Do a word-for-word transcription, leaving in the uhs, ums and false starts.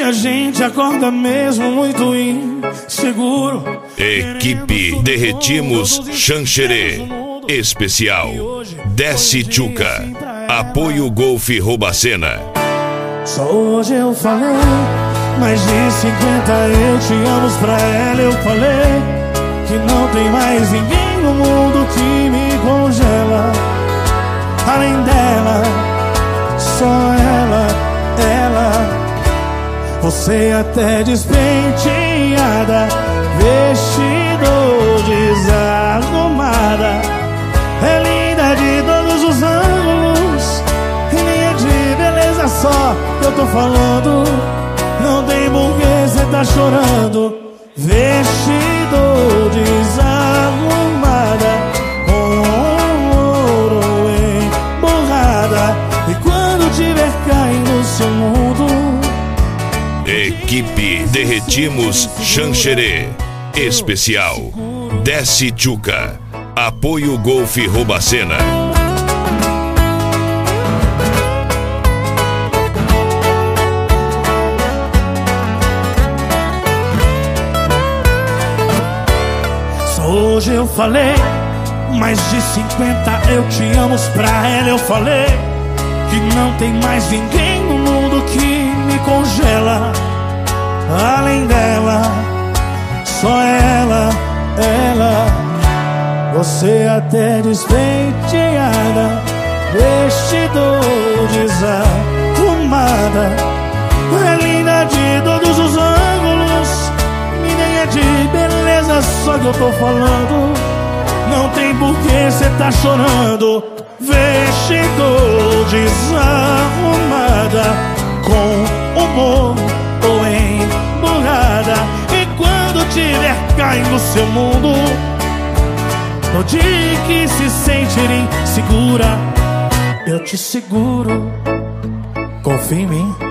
a gente acorda mesmo muito inseguro. Equipe Derretimos Xanxerê Especial Desce Tchuca. Apoio Golf Robacena. Só hoje eu falei, mais de cinquenta eu te amo pra ela. Eu falei que não tem mais ninguém no mundo que me congela. Além dela, só ela, ela. Você até despenteada, vestido desarrumada, é linda de todos os ângulos, e nem é de beleza só que eu tô falando. Não tem porquê cê tá chorando. Vestido desarrumada, com ouro emborrada, e quando tiver caindo seu mundo. Equipe Derretimos Xanxerê Especial Desce Tchuca. Apoio Golf Robacena. Só hoje eu falei, mais de cinquenta eu te amo pra ela. Eu falei que não tem mais ninguém no mundo que me congela. Além dela, só ela, ela. Você até despenteada, vestido desarrumada, é linda de todos os ângulos, e nem é de beleza só que eu tô falando. Não tem porquê cê tá chorando. Vestido desarrumada, com humor ou emburrada, e quando tiver caindo seu mundo, no dia que se sentir insegura, eu te seguro. Confia em mim.